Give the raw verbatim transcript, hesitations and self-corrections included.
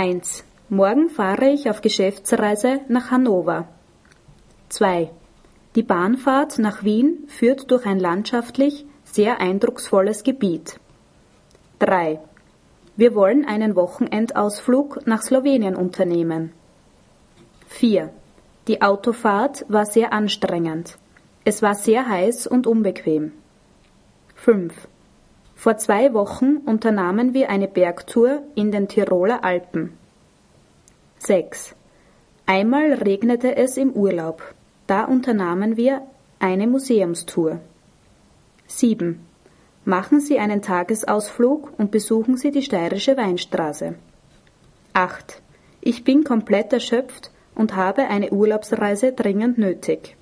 eins. Morgen fahre ich auf Geschäftsreise nach Hannover. zwei. Die Bahnfahrt nach Wien führt durch ein landschaftlich sehr eindrucksvolles Gebiet. drei. Wir wollen einen Wochenendausflug nach Slowenien unternehmen. vier. Die Autofahrt war sehr anstrengend. Es war sehr heiß und unbequem. fünf. Vor zwei Wochen unternahmen wir eine Bergtour in den Tiroler Alpen. sechs. Einmal regnete es im Urlaub. Da unternahmen wir eine Museumstour. sieben. Machen Sie einen Tagesausflug und besuchen Sie die Steirische Weinstraße. acht. Ich bin komplett erschöpft und habe eine Urlaubsreise dringend nötig.